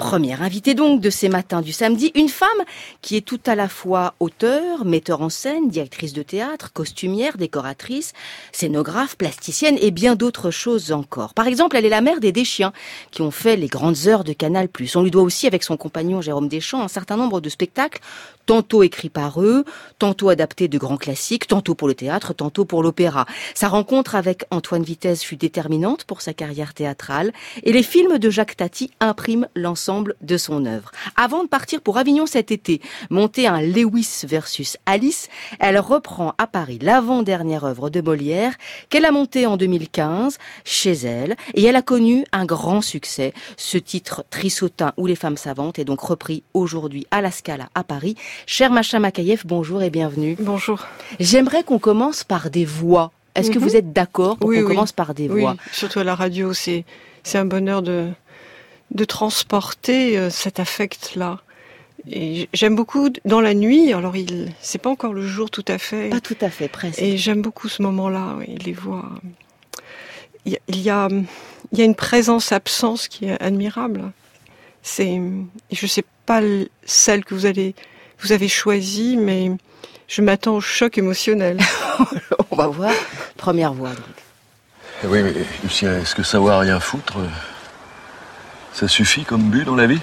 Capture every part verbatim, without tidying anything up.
Première invitée donc de ces matins du samedi, une femme qui est tout à la fois auteure, metteur en scène, directrice de théâtre, costumière, décoratrice, scénographe, plasticienne et bien d'autres choses encore. Par exemple, elle est la mère des Deschiens qui ont fait les grandes heures de Canal plus. On lui doit aussi, avec son compagnon Jérôme Deschamps, un certain nombre de spectacles, tantôt écrits par eux, tantôt adaptés de grands classiques, tantôt pour le théâtre, tantôt pour l'opéra. Sa rencontre avec Antoine Vitez fut déterminante pour sa carrière théâtrale et les films de Jacques Tati impriment l'ensemble de son œuvre. Avant de partir pour Avignon cet été, monter un Lewis versus Alice, elle reprend à Paris l'avant-dernière œuvre de Molière qu'elle a montée en deux mille quinze chez elle et elle a connu un grand succès. Ce titre Trissotin ou Les femmes savantes est donc repris aujourd'hui à la Scala à Paris. Cher Macha Makayev, bonjour et bienvenue. Bonjour. J'aimerais qu'on commence par des voix. Est-ce mm-hmm. que vous êtes d'accord pour oui, qu'on oui. commence par des oui, voix? Surtout à la radio, c'est, c'est un bonheur de, de transporter euh, cet affect-là. Et j'aime beaucoup dans la nuit, alors il, c'est pas encore le jour tout à fait. Pas tout à fait, presque. Et j'aime beaucoup ce moment-là, oui, les voix. Il y a, il y a, il y a une présence-absence qui est admirable. C'est, je sais pas celle que vous allez, vous avez choisie, mais je m'attends au choc émotionnel. On va voir. Première voix, donc. Oui, mais Lucien, est-ce que savoir rien foutre, ça suffit comme but dans la vie?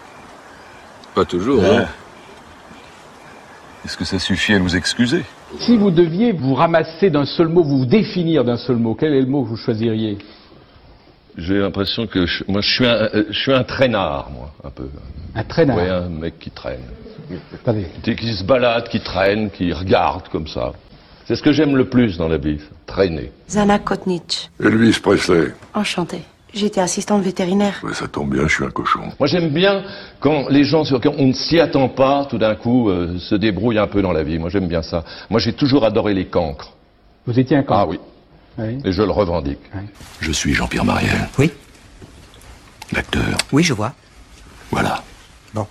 Pas toujours, ouais. hein. Est-ce que ça suffit à nous excuser? Si vous deviez vous ramasser d'un seul mot, vous définir d'un seul mot, quel est le mot que vous choisiriez? J'ai l'impression que je, moi, je suis un, je suis un traînard, moi, un peu. Un traînard? Oui, un mec qui traîne. Attendez. Qui, qui se balade, qui traîne, qui regarde comme ça. C'est ce que j'aime le plus dans la vie, traîner. Zana Kotnitch. Elvis Presley. Enchantée. J'étais assistante vétérinaire. Ouais, ça tombe bien, je suis un cochon. Moi, j'aime bien quand les gens sur lesquels on ne s'y attend pas, tout d'un coup, euh, se débrouillent un peu dans la vie. Moi, j'aime bien ça. Moi, j'ai toujours adoré les cancres. Vous étiez un cancre? Ah oui. Oui. Et je le revendique. Oui. Je suis Jean-Pierre Mariel. Oui. L'acteur. Oui, je vois. Voilà. Bon.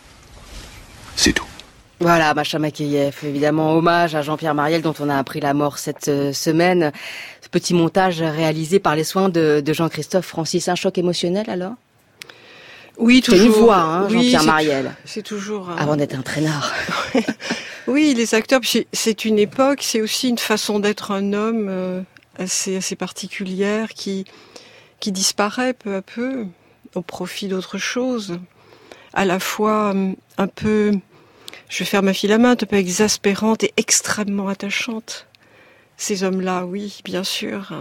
C'est tout. Voilà, Macha Makayev, évidemment, hommage à Jean-Pierre Mariel dont on a appris la mort cette euh, semaine. Ce petit montage réalisé par les soins de, de Jean-Christophe Francis. Un choc émotionnel alors? Oui, toujours. C'est une voix, hein, oui, Jean-Pierre c'est Mariel. C'est toujours... Un... Avant d'être un traînard. Oui, les acteurs, c'est une époque, c'est aussi une façon d'être un homme euh, assez, assez particulière qui, qui disparaît peu à peu au profit d'autre chose. À la fois euh, un peu... Je vais faire ma fille la main, un peu exaspérante et extrêmement attachante. Ces hommes-là, oui, bien sûr.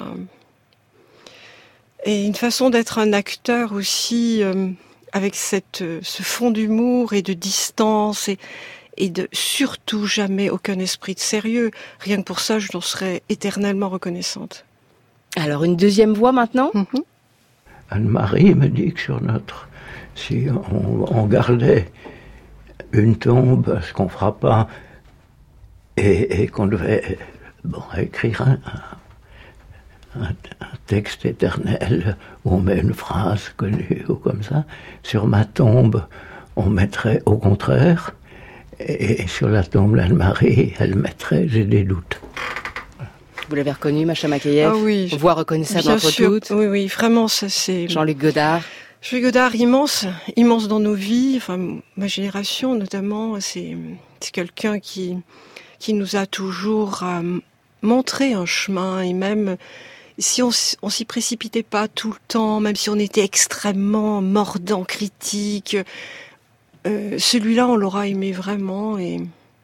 Et une façon d'être un acteur aussi, euh, avec cette, ce fond d'humour et de distance, et, et de surtout jamais aucun esprit de sérieux. Rien que pour ça, je n'en serais éternellement reconnaissante. Alors, une deuxième voix maintenant? Mm-hmm. Anne-Marie me dit que sur notre... Si on, on gardait une tombe, ce qu'on fera pas, et, et qu'on devait bon, écrire un, un, un texte éternel où on met une phrase connue ou comme ça, sur ma tombe, on mettrait au contraire, et, et sur la tombe d'Anne-Marie, elle mettrait « j'ai des doutes ». Vous l'avez reconnu, Macha Makayev? Ah oui. Voix reconnaissable bien entre sûr. toutes. Oui, oui, vraiment, ça c'est... Jean-Luc Godard. Jean-Luc Godard, immense, immense dans nos vies, enfin, ma génération notamment, c'est, c'est quelqu'un qui, qui nous a toujours euh, montré un chemin, et même si on, on s'y précipitait pas tout le temps, même si on était extrêmement mordant, critique, euh, celui-là, on l'aura aimé vraiment, et,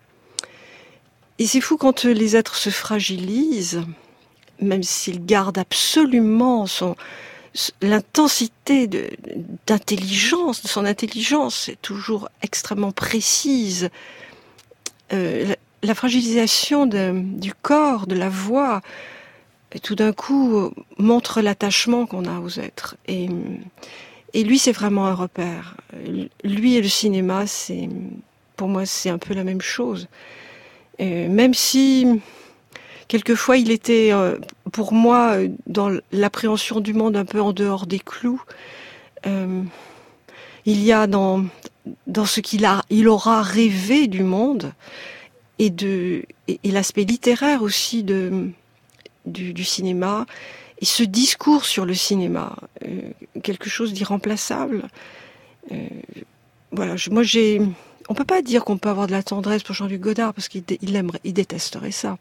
et c'est fou quand les êtres se fragilisent, même s'ils gardent absolument son... l'intensité de, d'intelligence, de son intelligence est toujours extrêmement précise. Euh, la, la fragilisation de, du corps, de la voix, tout d'un coup montre l'attachement qu'on a aux êtres. Et, et lui, c'est vraiment un repère. Lui et le cinéma, c'est, pour moi, c'est un peu la même chose. Et même si... Quelquefois, il était, euh, pour moi, dans l'appréhension du monde un peu en dehors des clous. Euh, il y a dans, dans ce qu'il a, il aura rêvé du monde et, de, et, et l'aspect littéraire aussi de, du, du cinéma et ce discours sur le cinéma, euh, quelque chose d'irremplaçable. Euh, voilà, je, moi j'ai... On peut pas dire qu'on peut avoir de la tendresse pour Jean-Luc Godard, parce qu'il il aimerait, il détesterait ça.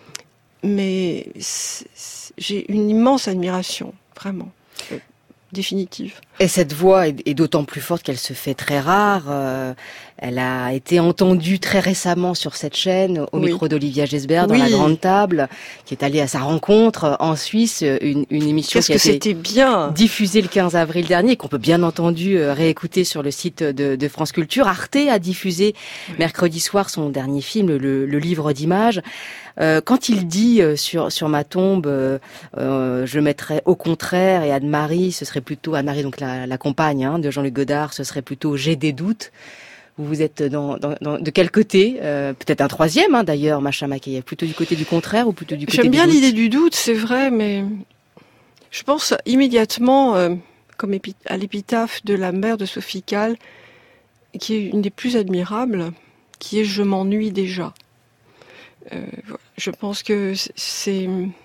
Mais c'est, c'est, j'ai une immense admiration, vraiment. Euh, définitive. Et cette voix est, est d'autant plus forte qu'elle se fait très rare. Euh, elle a été entendue très récemment sur cette chaîne, au oui. micro d'Olivia Gesbert, dans oui. La Grande Table, qui est allée à sa rencontre en Suisse, une, une émission Qu'est-ce qui a que été c'était bien. diffusée le quinze avril dernier, qu'on peut bien entendu euh, réécouter sur le site de, de France Culture. Arte a diffusé oui. mercredi soir son dernier film, le, le livre d'images. Euh, quand il dit euh, sur sur ma tombe, euh, euh, je mettrais au contraire, et Anne-Marie, ce serait plutôt Anne-Marie, donc la, la compagne hein, de Jean-Luc Godard, ce serait plutôt j'ai des doutes. Vous vous êtes dans, dans, dans de quel côté euh, peut-être un troisième hein, d'ailleurs, Masha Makeyev, plutôt du côté du contraire ou plutôt du côté J'aime du bien doute? L'idée du doute, c'est vrai, mais je pense immédiatement, euh, comme épi- à l'épitaphe de la mère de Sophie Calle, qui est une des plus admirables, qui est je m'ennuie déjà. Euh, je pense que c'est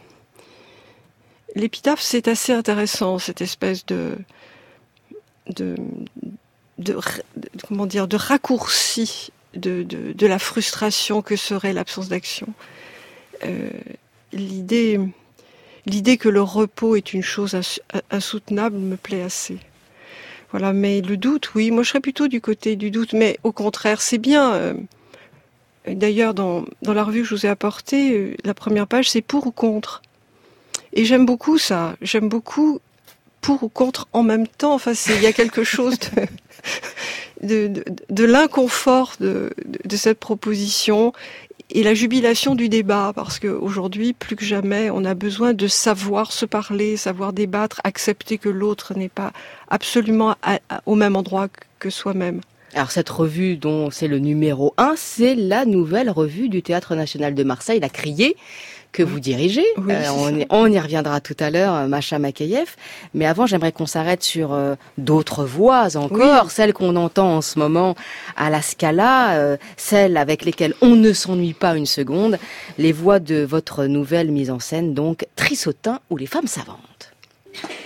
l'épitaphe, c'est assez intéressant, cette espèce de de, de, de comment dire, de raccourci de, de, de la frustration que serait l'absence d'action. Euh, l'idée, l'idée que le repos est une chose insoutenable me plaît assez. Voilà, mais le doute, oui, moi je serais plutôt du côté du doute, mais au contraire, c'est bien. Euh, D'ailleurs, dans, dans la revue que je vous ai apportée, la première page, c'est pour ou contre. Et j'aime beaucoup ça. J'aime beaucoup pour ou contre en même temps. Enfin, c'est, il y a quelque chose de, de, de, de l'inconfort de, de, de cette proposition et la jubilation du débat. Parce qu'aujourd'hui, plus que jamais, on a besoin de savoir se parler, savoir débattre, accepter que l'autre n'est pas absolument à, à, au même endroit que soi-même. Alors cette revue dont c'est le numéro un, c'est la nouvelle revue du Théâtre National de Marseille, La Criée, que vous dirigez. Oui, euh, on, y, on y reviendra tout à l'heure, Masha Makeyev. Mais avant, j'aimerais qu'on s'arrête sur euh, d'autres voix encore, oui. celles qu'on entend en ce moment à la Scala, euh, celles avec lesquelles on ne s'ennuie pas une seconde, les voix de votre nouvelle mise en scène, donc Trissotin ou les femmes savantes. Quoi ?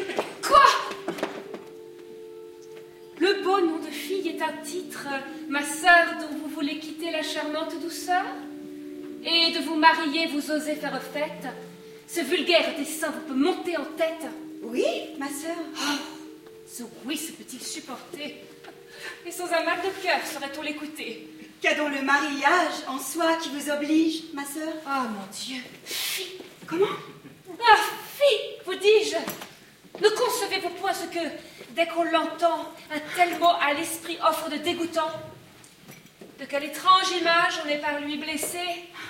Le beau nom de fille est un titre, ma sœur, dont vous voulez quitter la charmante douceur ? Et de vous marier, vous osez faire fête ? Ce vulgaire dessein vous peut monter en tête ? Oui, ma sœur. Oh, ce oui se peut-il supporter ? Et sans un mal de cœur, saurait-on l'écouter ? Qu'a donc le mariage en soi qui vous oblige, ma sœur ? Ah, oh, mon Dieu. Fi. Comment ? Ah, fi, vous dis-je. Ne concevez-vous point ce que, dès qu'on l'entend, un tel mot à l'esprit offre de dégoûtant ? De quelle étrange image on est par lui blessé ?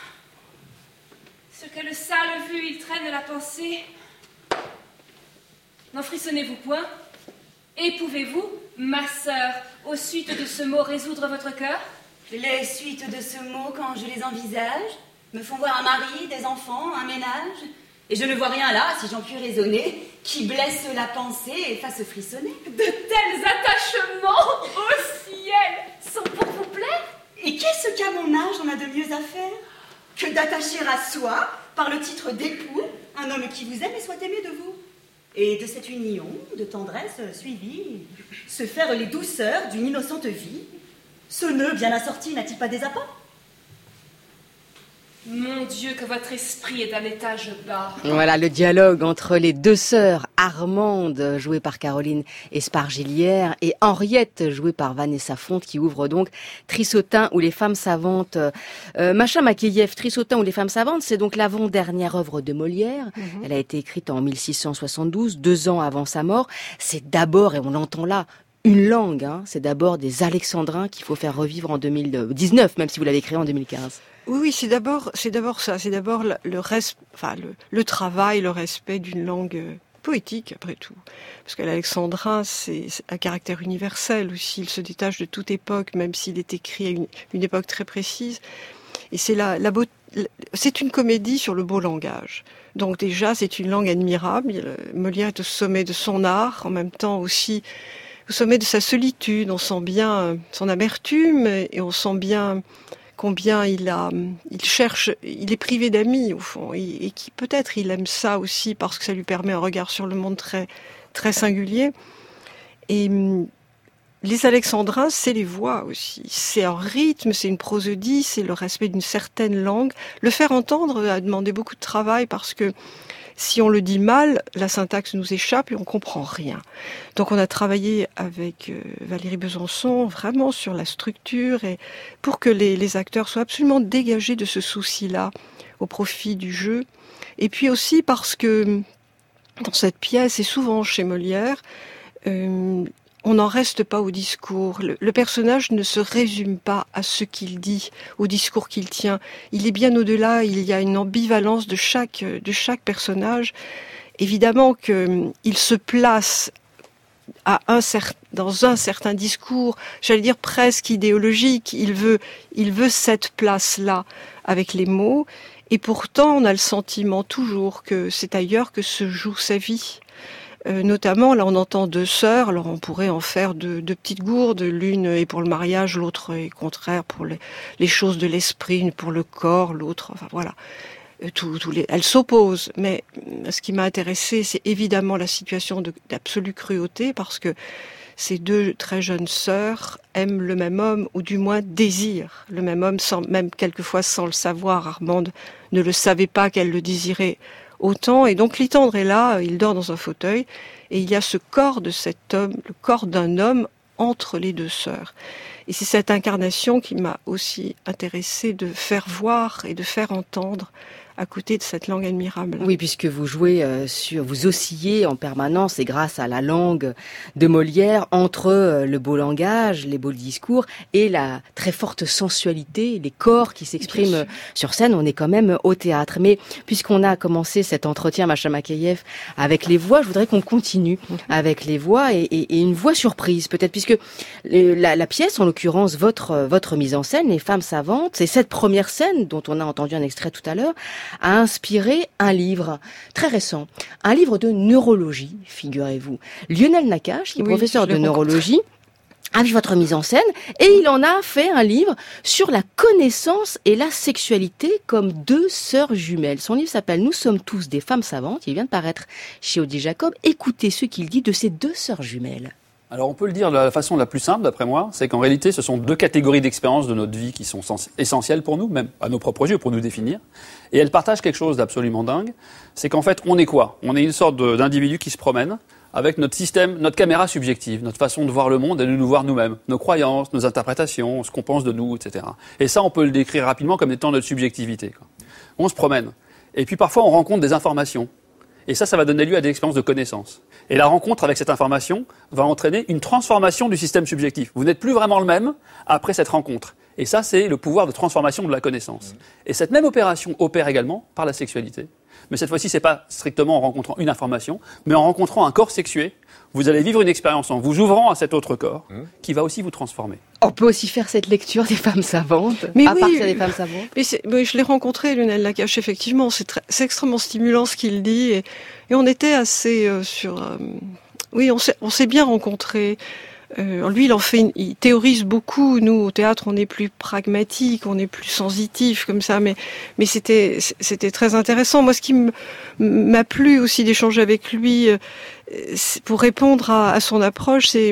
Sur quelle sale vue il traîne la pensée ? N'en frissonnez-vous point ? Épouvez-vous, ma sœur, aux suites de ce mot résoudre votre cœur ? Les suites de ce mot, quand je les envisage, me font voir un mari, des enfants, un ménage. Et je ne vois rien là, si j'en puis raisonner, qui blesse la pensée et fasse frissonner. De tels attachements au ciel sont pour vous plaire ? Et qu'est-ce qu'à mon âge on a de mieux à faire que d'attacher à soi, par le titre d'époux, un homme qui vous aime et soit aimé de vous. Et de cette union, de tendresse suivie, se faire les douceurs d'une innocente vie. Ce nœud bien assorti n'a-t-il pas des apports ? Mon Dieu, que votre esprit est d'un étage bas. Voilà le dialogue entre les deux sœurs, Armande, jouée par Caroline Espargilière, et Henriette, jouée par Vanessa Fonte, qui ouvre donc Trissotin ou les femmes savantes. Euh, Masha Makeyev, Trissotin ou les femmes savantes, c'est donc l'avant-dernière œuvre de Molière. Mm-hmm. Elle a été écrite en mille six cent soixante-douze, deux ans avant sa mort. C'est d'abord, et on l'entend là, une langue, hein. C'est d'abord des alexandrins qu'il faut faire revivre en deux mille dix-neuf, même si vous l'avez créé en deux mille quinze. Oui, oui, c'est d'abord, c'est d'abord ça, c'est d'abord le, le, res, enfin, le, le travail, le respect d'une langue poétique, après tout. Parce que l'alexandrin, c'est, c'est un caractère universel aussi, il se détache de toute époque, même s'il est écrit à une, une époque très précise. Et c'est la, la beau, c'est une comédie sur le beau langage. Donc déjà, c'est une langue admirable. Molière est au sommet de son art, en même temps aussi au sommet de sa solitude. On sent bien son amertume et on sent bien combien il a, il cherche, il est privé d'amis au fond, et, et qui peut-être il aime ça aussi parce que ça lui permet un regard sur le monde très, très singulier. Et les alexandrins, c'est les voix aussi. C'est un rythme, c'est une prosodie, c'est le respect d'une certaine langue. Le faire entendre a demandé beaucoup de travail parce que si on le dit mal, la syntaxe nous échappe et on comprend rien. Donc on a travaillé avec euh, Valérie Besançon vraiment sur la structure et pour que les, les acteurs soient absolument dégagés de ce souci-là au profit du jeu. Et puis aussi parce que dans cette pièce et souvent chez Molière, euh, on n'en reste pas au discours. Le, le personnage ne se résume pas à ce qu'il dit, au discours qu'il tient. Il est bien au-delà, il y a une ambivalence de chaque, de chaque personnage. Évidemment qu'il se place à un cer- dans un certain discours, j'allais dire presque idéologique. Il veut, il veut cette place-là avec les mots. Et pourtant, on a le sentiment toujours que c'est ailleurs que se joue sa vie. Euh, notamment, là, on entend deux sœurs. Alors, on pourrait en faire deux, deux petites gourdes. L'une est pour le mariage, l'autre est contraire pour les, les choses de l'esprit, une pour le corps, l'autre. Enfin, voilà. Euh, tout, tout les, elles s'opposent. Mais ce qui m'a intéressé, c'est évidemment la situation de, d'absolue cruauté, parce que ces deux très jeunes sœurs aiment le même homme, ou du moins désirent le même homme, sans, même quelquefois sans le savoir. Armande ne le savait pas qu'elle le désirait autant, et donc Clitandre est là, il dort dans un fauteuil, et il y a ce corps de cet homme, le corps d'un homme entre les deux sœurs. Et c'est cette incarnation qui m'a aussi intéressée de faire voir et de faire entendre à côté de cette langue admirable. Oui, puisque vous jouez euh, sur, vous oscillez en permanence, et grâce à la langue de Molière, entre euh, le beau langage, les beaux discours, et la très forte sensualité, les corps qui s'expriment sur scène. On est quand même au théâtre. Mais puisqu'on a commencé cet entretien, Macha Makayev, avec les voix, je voudrais qu'on continue mm-hmm. avec les voix, et, et, et une voix surprise, peut-être, puisque les, la, la pièce, en l'occurrence, votre, votre mise en scène, Les Femmes Savantes, c'est cette première scène, dont on a entendu un extrait tout à l'heure, a inspiré un livre très récent, un livre de neurologie, figurez-vous. Lionel Nakache, qui est oui, professeur de neurologie, a vu votre mise en scène et il en a fait un livre sur la connaissance et la sexualité comme deux sœurs jumelles. Son livre s'appelle « Nous sommes tous des femmes savantes ». Il vient de paraître chez Odile Jacob. Écoutez ce qu'il dit de ces deux sœurs jumelles. Alors on peut le dire de la façon la plus simple, d'après moi, c'est qu'en réalité ce sont deux catégories d'expériences de notre vie qui sont sens- essentielles pour nous, même à nos propres yeux, pour nous définir. Et elles partagent quelque chose d'absolument dingue, c'est qu'en fait on est quoi ? On est une sorte de, d'individu qui se promène avec notre système, notre caméra subjective, notre façon de voir le monde et de nous voir nous-mêmes, nos croyances, nos interprétations, ce qu'on pense de nous, et cetera. Et ça on peut le décrire rapidement comme étant notre subjectivité, quoi. On se promène. Et puis parfois on rencontre des informations. Et ça, ça va donner lieu à des expériences de connaissance. Et la rencontre avec cette information va entraîner une transformation du système subjectif. Vous n'êtes plus vraiment le même après cette rencontre. Et ça, c'est le pouvoir de transformation de la connaissance. Et cette même opération opère également par la sexualité. Mais cette fois-ci, c'est pas strictement en rencontrant une information, mais en rencontrant un corps sexué. Vous allez vivre une expérience en vous ouvrant à cet autre corps qui va aussi vous transformer. On peut aussi faire cette lecture des femmes savantes, mais à oui, partir des femmes savantes. Mais, c'est, mais je l'ai rencontré, Lionel Nakache, effectivement. C'est, très, c'est extrêmement stimulant ce qu'il dit. Et, et on était assez euh, sur... Euh, oui, on s'est, on s'est bien rencontrés. Euh, lui, il en fait, une, il théorise beaucoup. Nous, au théâtre, on est plus pragmatique, on est plus sensitif, comme ça. Mais, mais c'était, c'était très intéressant. Moi, ce qui m'a plu aussi d'échanger avec lui, euh, pour répondre à, à son approche, c'est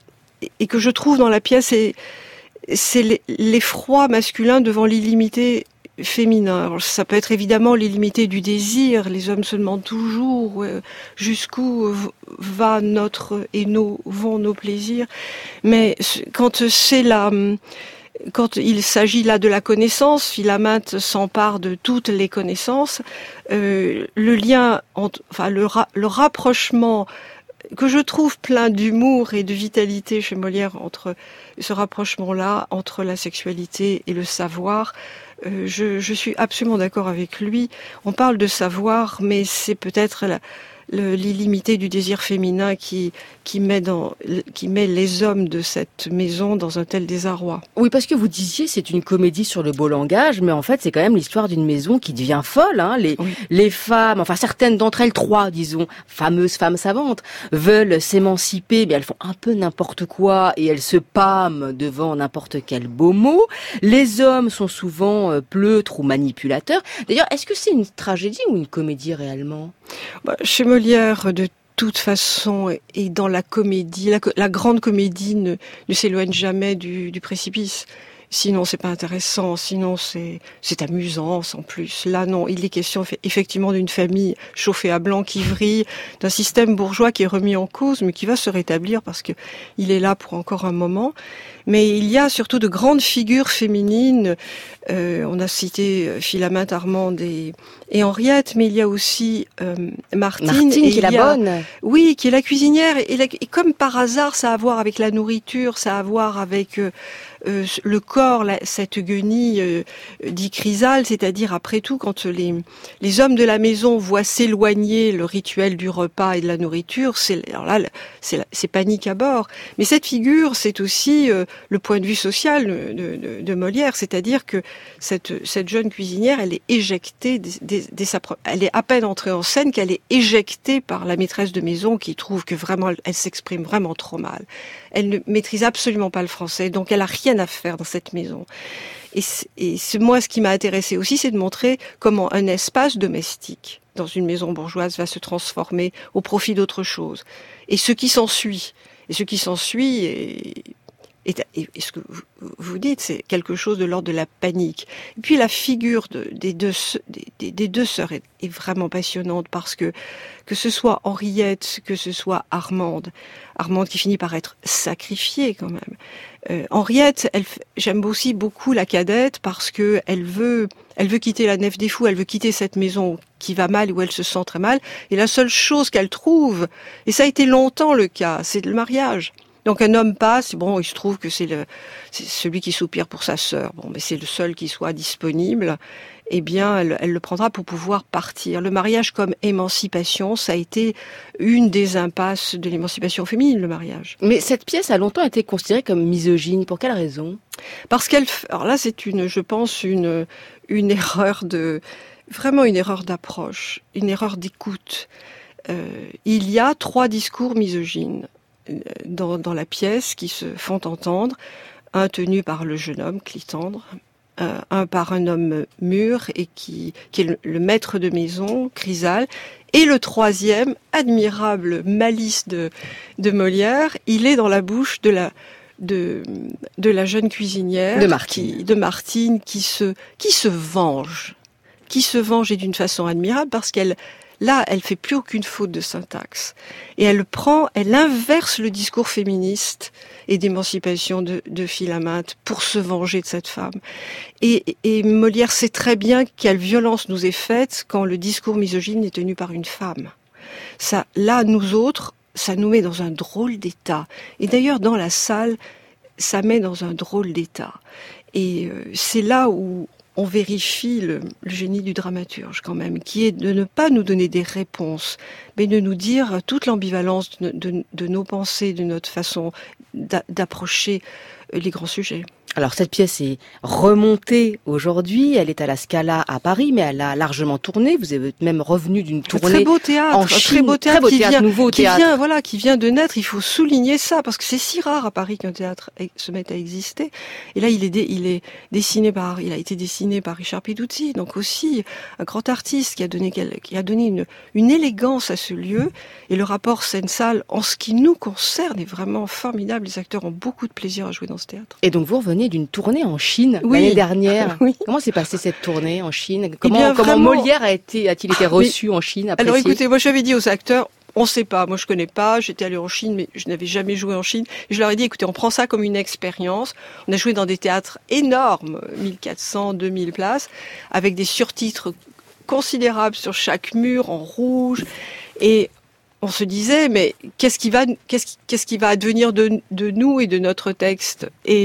et que je trouve dans la pièce, c'est, c'est l'effroi masculin devant l'illimité féminin. Alors, ça peut être évidemment l'illimité du désir. Les hommes se demandent toujours euh, jusqu'où va notre et nos vont nos plaisirs. Mais quand c'est la quand il s'agit là de la connaissance, Philaminte s'empare de toutes les connaissances. Euh, le lien, entre, enfin le, ra, le rapprochement que je trouve plein d'humour et de vitalité chez Molière entre ce rapprochement-là entre la sexualité et le savoir. Euh, je, je suis absolument d'accord avec lui. On parle de savoir, mais c'est peut-être la, le, l'illimité du désir féminin qui, qui, met dans, qui met les hommes de cette maison dans un tel désarroi. Oui, parce que vous disiez c'est une comédie sur le beau langage, mais en fait c'est quand même l'histoire d'une maison qui devient folle. Hein. Les, oui. les femmes, enfin certaines d'entre elles, trois disons, fameuses femmes savantes, veulent s'émanciper, mais elles font un peu n'importe quoi et elles se pâment devant n'importe quel beau mot. Les hommes sont souvent pleutres ou manipulateurs. D'ailleurs, est-ce que c'est une tragédie ou une comédie réellement ? Bah, chez Molière, de toute façon, et dans la comédie, la, la grande comédie ne, ne s'éloigne jamais du, du précipice. Sinon, c'est pas intéressant. Sinon, c'est c'est amusant, en plus. Là, non, il est question effectivement d'une famille chauffée à blanc qui vrille, d'un système bourgeois qui est remis en cause, mais qui va se rétablir parce que il est là pour encore un moment. Mais il y a surtout de grandes figures féminines. Euh, on a cité Philaminte, Armande et, et Henriette, mais il y a aussi euh, Martine. Martine, et qui est la a, bonne. Oui, qui est la cuisinière. Et, la, et comme par hasard, ça a à voir avec la nourriture, ça a à voir avec euh, euh, le corps, la, cette guenille, euh, dit Chrysale, c'est-à-dire après tout, quand les, les hommes de la maison voient s'éloigner le rituel du repas et de la nourriture, c'est, alors là, c'est, c'est panique à bord. Mais cette figure, c'est aussi euh, le point de vue social de, de, de Molière, c'est-à-dire que cette, cette jeune cuisinière, elle est éjectée, dès, dès, dès sa, elle est à peine entrée en scène qu'elle est éjectée par la maîtresse de maison qui trouve que vraiment elle, elle s'exprime vraiment trop mal. Elle ne maîtrise absolument pas le français, donc elle a rien à faire dans cette maison. Et, et c'est, moi, ce qui m'a intéressée aussi, c'est de montrer comment un espace domestique dans une maison bourgeoise va se transformer au profit d'autre chose. Et ce qui s'ensuit, et ce qui s'ensuit est, Et, et, et ce que vous, vous dites, c'est quelque chose de l'ordre de la panique. Et puis la figure de, des, deux, des, des deux sœurs est, est vraiment passionnante parce que que ce soit Henriette, que ce soit Armande, Armande qui finit par être sacrifiée quand même. Euh, Henriette, elle, j'aime aussi beaucoup la cadette parce que elle veut, elle veut quitter la Nef des Fous, elle veut quitter cette maison qui va mal, où elle se sent très mal. Et la seule chose qu'elle trouve, et ça a été longtemps le cas, c'est le mariage. Donc un homme passe, bon, il se trouve que c'est, le, c'est celui qui soupire pour sa sœur. Bon, mais c'est le seul qui soit disponible. Eh bien, elle, elle le prendra pour pouvoir partir. Le mariage comme émancipation, ça a été une des impasses de l'émancipation féminine, le mariage. Mais cette pièce a longtemps été considérée comme misogyne. Pour quelle raison ? Parce qu'elle, alors là, c'est une, je pense, une une erreur de, vraiment une erreur d'approche, une erreur d'écoute. Euh, il y a trois discours misogynes dans, dans la pièce qui se font entendre, un tenu par le jeune homme, Clitandre, euh, un par un homme mûr et qui, qui est le, le maître de maison, Chrysale, et le troisième, admirable malice de, de Molière, il est dans la bouche de la de de la jeune cuisinière de Martine, qui, de Martine qui se qui se venge, qui se venge et d'une façon admirable parce qu'elle là, elle fait plus aucune faute de syntaxe. Et elle prend, elle inverse le discours féministe et d'émancipation de, de Philaminte pour se venger de cette femme. Et, et Molière sait très bien quelle violence nous est faite quand le discours misogyne est tenu par une femme. Ça, là, nous autres, ça nous met dans un drôle d'état. Et d'ailleurs, dans la salle, ça met dans un drôle d'état. Et euh, c'est là où on vérifie le, le génie du dramaturge quand même, qui est de ne pas nous donner des réponses, mais de nous dire toute l'ambivalence de, de, de nos pensées, de notre façon d'a, d'approcher les grands sujets. Alors cette pièce est remontée aujourd'hui, elle est à la Scala à Paris, mais elle a largement tourné. Vous êtes même revenu d'une tournée très beau théâtre, en Chine, Chine, très beau théâtre, très beau qui théâtre, vient, nouveau qui théâtre. vient, voilà, qui vient de naître. Il faut souligner ça parce que c'est si rare à Paris qu'un théâtre se mette à exister. Et là, il est, dé, il est dessiné par, il a été dessiné par Richard Peduzzi, donc aussi un grand artiste qui a donné, qui a donné une, une élégance à ce lieu. Et le rapport scène-salle, en ce qui nous concerne, est vraiment formidable. Les acteurs ont beaucoup de plaisir à jouer dans ce théâtre. Et donc vous revenez d'une tournée en Chine oui. l'année dernière. Oui. Comment s'est passée cette tournée en Chine ? Comment, eh bien, comment vraiment... Molière a été, a-t-il été reçu mais, en Chine, apprécié ? Alors écoutez, moi j'avais dit aux acteurs, on sait pas, moi je connais pas, j'étais allée en Chine, mais je n'avais jamais joué en Chine. Et je leur ai dit, écoutez, on prend ça comme une expérience. On a joué dans des théâtres énormes, mille quatre cents, deux mille places, avec des surtitres considérables sur chaque mur, en rouge. Et on se disait, mais qu'est-ce qui va, qu'est-ce, qu'est-ce qui va advenir de, de nous et de notre texte ? Et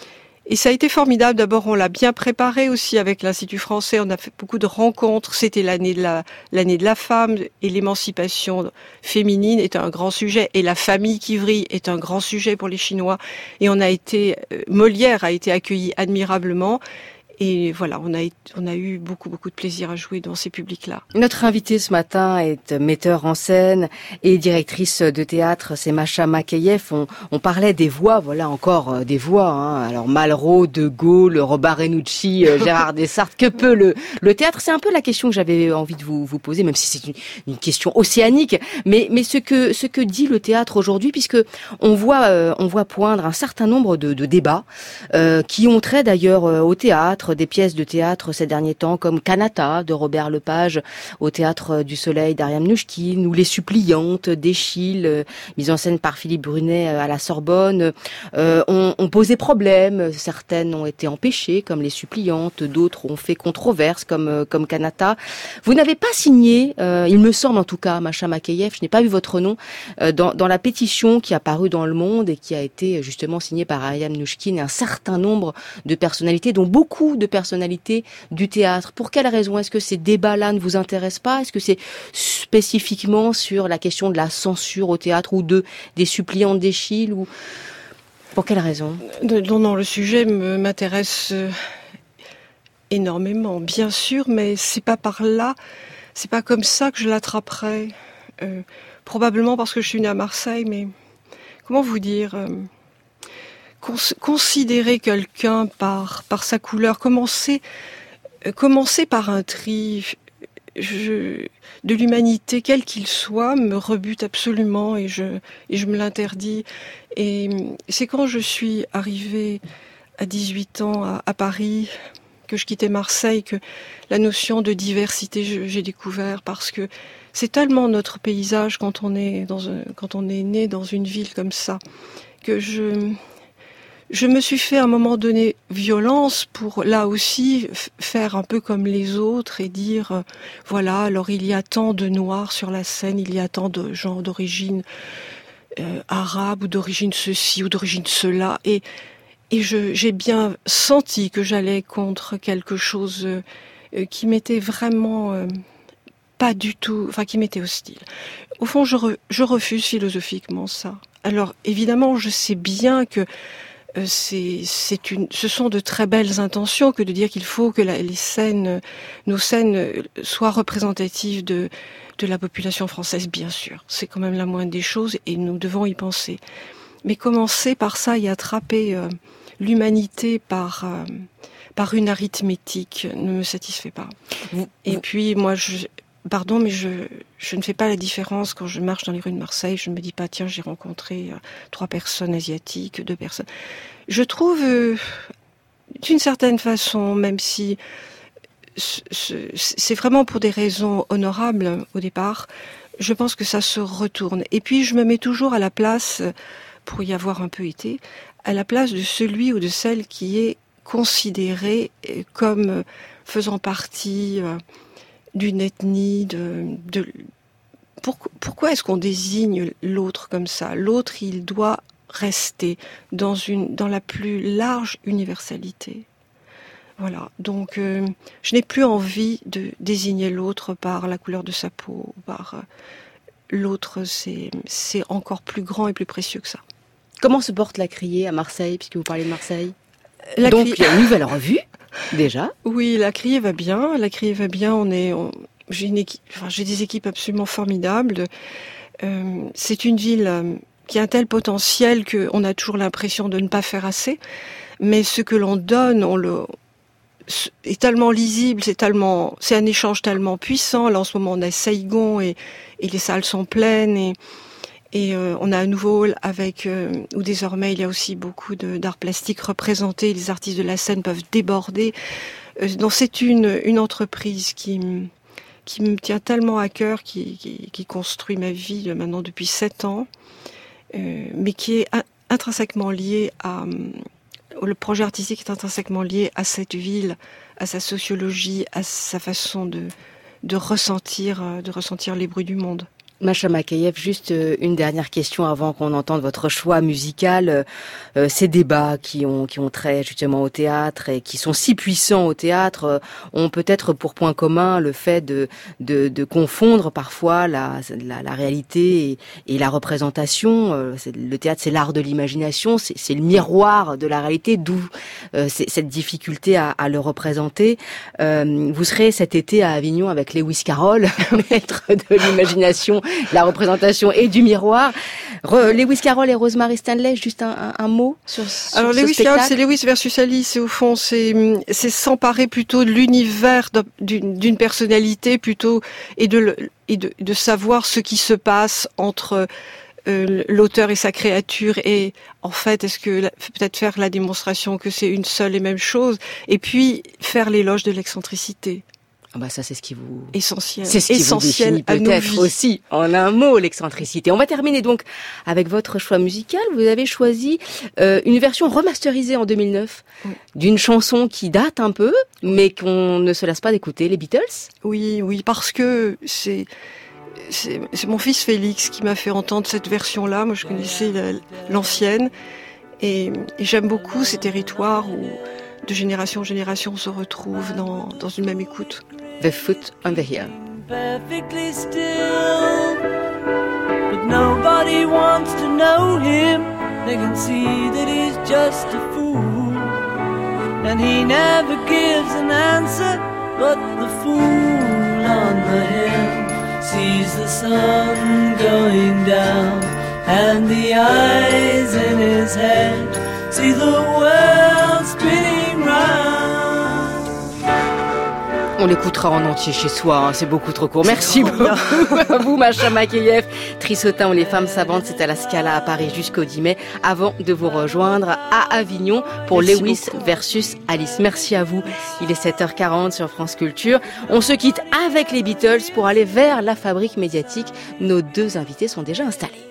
Et ça a été formidable. D'abord, on l'a bien préparé aussi avec l'Institut français. On a fait beaucoup de rencontres. C'était l'année de la, l'année de la femme et l'émancipation féminine est un grand sujet. Et la famille qui vrille est un grand sujet pour les Chinois. Et on a été, Molière a été accueilli admirablement. Et voilà, on a, on a eu beaucoup, beaucoup de plaisir à jouer dans ces publics-là. Notre invitée ce matin est metteur en scène et directrice de théâtre, c'est Masha Makeyev. On, on parlait des voix, voilà encore euh, des voix. Hein. Alors Malraux, De Gaulle, Robert Renucci, euh, Gérard Dessart, que peut le, le théâtre? C'est un peu la question que j'avais envie de vous, vous poser, même si c'est une, une question océanique. Mais, mais ce que, ce que dit le théâtre aujourd'hui, puisque on voit, euh, on voit poindre un certain nombre de, de débats euh, qui ont trait d'ailleurs euh, au théâtre. Des pièces de théâtre ces derniers temps comme Kanata de Robert Lepage au Théâtre du Soleil d'Ariane Mnouchkine ou Les Suppliantes d'Eschyle, euh, mise en scène par Philippe Brunet à la Sorbonne, euh, ont, ont posé problème. Certaines ont été empêchées comme Les Suppliantes, d'autres ont fait controverse comme euh, comme Kanata. Vous n'avez pas signé, euh, il me semble en tout cas, Masha Makeyev, je n'ai pas vu votre nom euh, dans, dans la pétition qui a paru dans Le Monde et qui a été justement signée par Ariane Mnouchkine et un certain nombre de personnalités, dont beaucoup de personnalités du théâtre. Pour quelle raison? Est-ce que ces débats-là ne vous intéressent pas? Est-ce que c'est spécifiquement sur la question de la censure au théâtre ou de des suppliantes d'Eschyle ou pour quelle raison? Non, non, le sujet me, m'intéresse énormément, bien sûr, mais c'est pas par là, c'est pas comme ça que je l'attraperai. Euh, probablement parce que je suis née à Marseille, mais comment vous dire euh, Considérer quelqu'un par par sa couleur, commencer commencer par un tri je, de l'humanité quel qu'il soit me rebute absolument et je et je me l'interdis. Et c'est quand je suis arrivée à dix-huit ans à, à Paris que je quittais Marseille que la notion de diversité je, j'ai découvert, parce que c'est tellement notre paysage quand on est dans un, quand on est né dans une ville comme ça que je Je me suis fait à un moment donné violence pour là aussi f- faire un peu comme les autres et dire euh, voilà, alors il y a tant de noirs sur la scène, il y a tant de gens d'origine euh, arabe ou d'origine ceci ou d'origine cela, et et je j'ai bien senti que j'allais contre quelque chose euh, qui m'était vraiment euh, pas du tout, enfin qui m'était hostile. Au fond, je re, je refuse philosophiquement ça. Alors évidemment, je sais bien que Euh, c'est, c'est une, ce sont de très belles intentions que de dire qu'il faut que la, les scènes, nos scènes soient représentatives de, de la population française, bien sûr. C'est quand même la moindre des choses et nous devons y penser. Mais commencer par ça et attraper euh, l'humanité par, euh, par une arithmétique ne me satisfait pas. Vous, et vous... puis moi, je, pardon, mais je, je ne fais pas la différence quand je marche dans les rues de Marseille. Je ne me dis pas, tiens, j'ai rencontré euh, trois personnes asiatiques, deux personnes. Je trouve, euh, d'une certaine façon, même si c- c- c'est vraiment pour des raisons honorables au départ, je pense que ça se retourne. Et puis, je me mets toujours à la place, pour y avoir un peu été, à la place de celui ou de celle qui est considéré comme faisant partie euh, d'une ethnie, de, de pourquoi, pourquoi est-ce qu'on désigne l'autre comme ça? L'autre, il doit rester dans une dans la plus large universalité. Voilà. Donc, euh, je n'ai plus envie de désigner l'autre par la couleur de sa peau, par euh, l'autre, c'est c'est encore plus grand et plus précieux que ça. Comment se porte la Criée à Marseille, puisque vous parlez de Marseille? La Donc, Criée... il y a une nouvelle revue. Déjà? Oui, la Criée va bien. La Criée va bien. On est, on, j'ai une équipe, enfin, j'ai des équipes absolument formidables. Euh, c'est une ville euh, qui a un tel potentiel qu'on a toujours l'impression de ne pas faire assez. Mais ce que l'on donne, on le, est tellement lisible, c'est tellement, c'est un échange tellement puissant. Là, en ce moment, on a Saigon et, et les salles sont pleines et, Et euh, on a un nouveau hall avec euh, où désormais il y a aussi beaucoup de, d'art plastique représenté. Les artistes de la scène peuvent déborder. Euh, donc c'est une une entreprise qui qui me tient tellement à cœur, qui qui, qui construit ma vie là, maintenant depuis sept ans, euh, mais qui est in- intrinsèquement liée à euh, le projet artistique est intrinsèquement lié à cette ville, à sa sociologie, à sa façon de de ressentir de ressentir les bruits du monde. Masha Makayev, juste une dernière question avant qu'on entende votre choix musical. Euh, ces débats qui ont qui ont trait justement au théâtre et qui sont si puissants au théâtre euh, ont peut-être pour point commun le fait de de, de confondre parfois la la, la réalité et, et la représentation. Euh, c'est, le théâtre, c'est l'art de l'imagination, c'est, c'est le miroir de la réalité, d'où euh, c'est, cette difficulté à, à le représenter. Euh, vous serez cet été à Avignon avec Lewis Carroll, maître de l'imagination, la représentation et du miroir. Re, Lewis Carroll et Rosemary Stanley, juste un, un, un mot sur, sur Alors ce Lewis spectacle. Carroll, c'est Lewis versus Alice, et au fond, c'est, c'est s'emparer plutôt de l'univers d'une, d'une personnalité plutôt et de, et de, de savoir ce qui se passe entre euh, l'auteur et sa créature, et en fait, est-ce que peut-être faire la démonstration que c'est une seule et même chose, et puis faire l'éloge de l'excentricité. Ah bah ça, c'est ce qui vous... Essentiel. C'est ce qui Essentiel vous définit peut-être aussi, en un mot, l'excentricité. On va terminer donc avec votre choix musical. Vous avez choisi euh, une version remasterisée en deux mille neuf oui. d'une chanson qui date un peu, mais qu'on ne se lasse pas d'écouter, les Beatles. Oui, oui, parce que c'est... C'est, c'est mon fils Félix qui m'a fait entendre cette version-là. Moi, je connaissais la, l'ancienne. Et, et j'aime beaucoup ces territoires où, de génération en génération, on se retrouve dans, dans une même écoute. The Foot on the Hill. Perfectly still, but nobody wants to know him. They can see that he's just a fool, and he never gives an answer. But the fool on the hill sees the sun going down, and the eyes in his head see the world spinning round. On l'écoutera en entier chez soi, hein, c'est beaucoup trop court. Merci beaucoup à vous, Masha Makayev. Trissotin ou les femmes savantes, c'est à la Scala à Paris jusqu'au dix mai, avant de vous rejoindre à Avignon pour Merci Lewis beaucoup. versus Alice. Merci à vous. Il est sept heures quarante sur France Culture. On se quitte avec les Beatles pour aller vers la fabrique médiatique. Nos deux invités sont déjà installés.